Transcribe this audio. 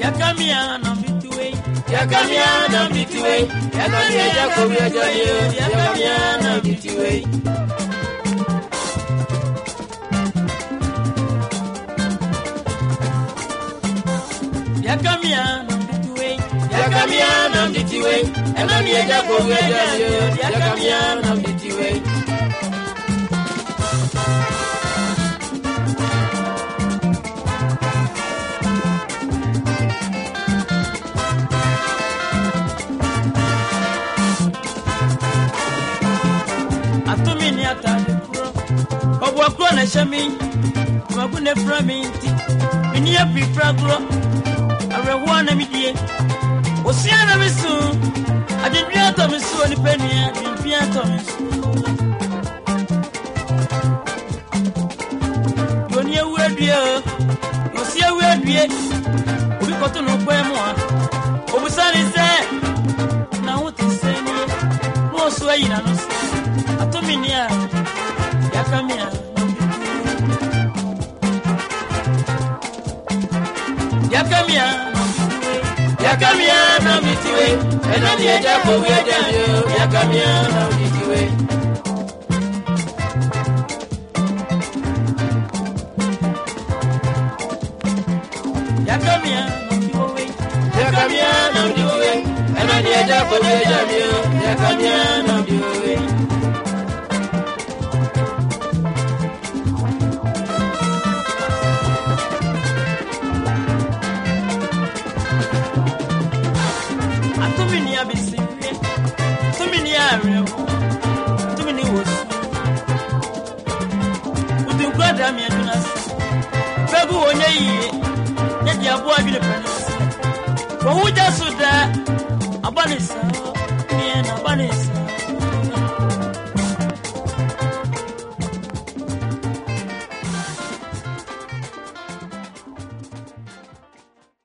Yakamia no bituwe. Yakamia no bituwe. Yakamia Jacob Yakamia. Yakamia no bituwe. Yakamia no bituwe. Yakamia no bituwe. Yakamia Jacob Yakamia. Yakamia no bituwe. Obwakro na shami magune framinti minia bifragro arewa na midie osia na misu adibia to misu ni penia bifia to misu yonia wedie osia wedie obi koto no kwa mu a obusani se na wote se ni no so ayi na no atominia Yakamia Yakamia Yakamia no bituwe. Yakamia Jacob Yakamia. Yakamia no bituwe. Yakamia no bituwe. Yakamia no bituwe. Yakamia Jacob Yakamia. Yakamia no bituwe. Babu onye ye abo abile panis wo wuja suda abanisa ni na abanisa